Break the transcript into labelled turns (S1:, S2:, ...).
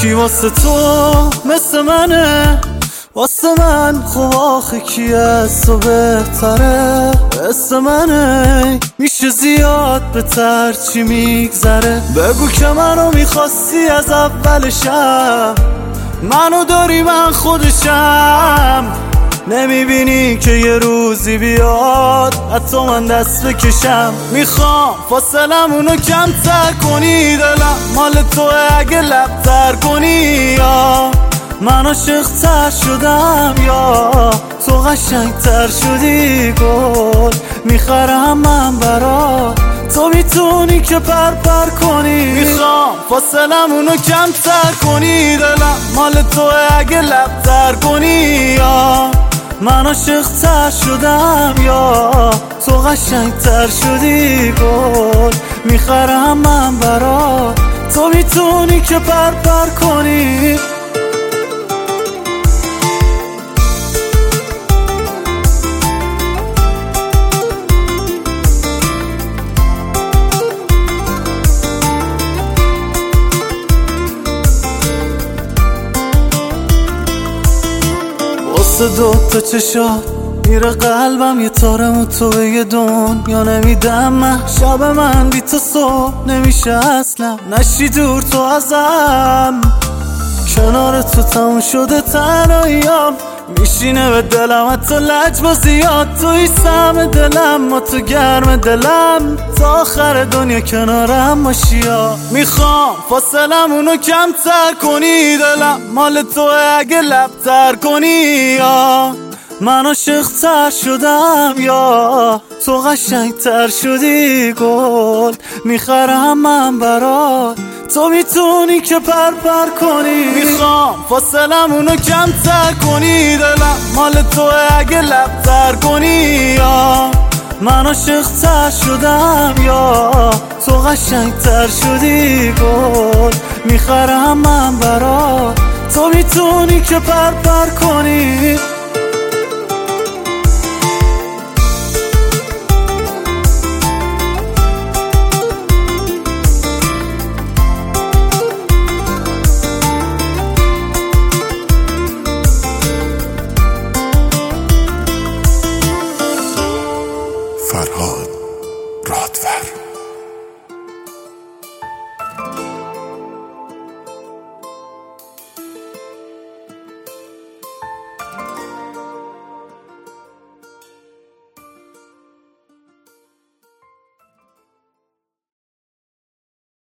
S1: کی واسه تو مثل منه؟ واسه من خب آخه کی از تو بهتره؟ مثل منه میشه زیاد بهتر چی میگذره؟ بگو که منو میخواستی از اول شب، منو داری من خودشم. نمیبینی که یه روزی بیاد حتی من دست بکشم؟ میخوام فاصلمونو کمتر کنی، دلم مال توه اگه لبتر کنی. یا من عاشق‌تر شدم یا تو قشنگ‌تر شدی. گل میخرم من برات، تو میتونی که پر کنی. میخوام فاصلمونو کمتر کنی، دلم مال توه اگه لبتر کنی. یا من عاشق‌تر شدم یا تو قشنگ‌تر شدی. گل میخرم من برات، تو میتونی که پر کنی. واسه دوتا چشات میره قلبم، یه تارم تو به یه دنیا نمیدم من. شب من بی تو صبح نمیشه اصلا، نشی دور تو ازم. کنار تو تموم شده تنهاییام، میشینه به دلم حتی لجبازیات. توی سهم دلم ما تو گرم دلم، تا آخر دنیا کنارم باشی. میخوام فاصلمونو کمتر کنی، دلم مال توه اگه لبتر کنی. من عاشق‌تر شدم یا تو قشنگ‌تر شدی. گل میخرم من برات، تو میتونی که پر کنی. میخوام فاصلمونو کمتر کنی، دلم مال توه اگه لبتر کنی. من عاشق‌تر شدم یا تو قشنگ‌تر شدی. گل میخرم من برات، تو میتونی که پر کنی.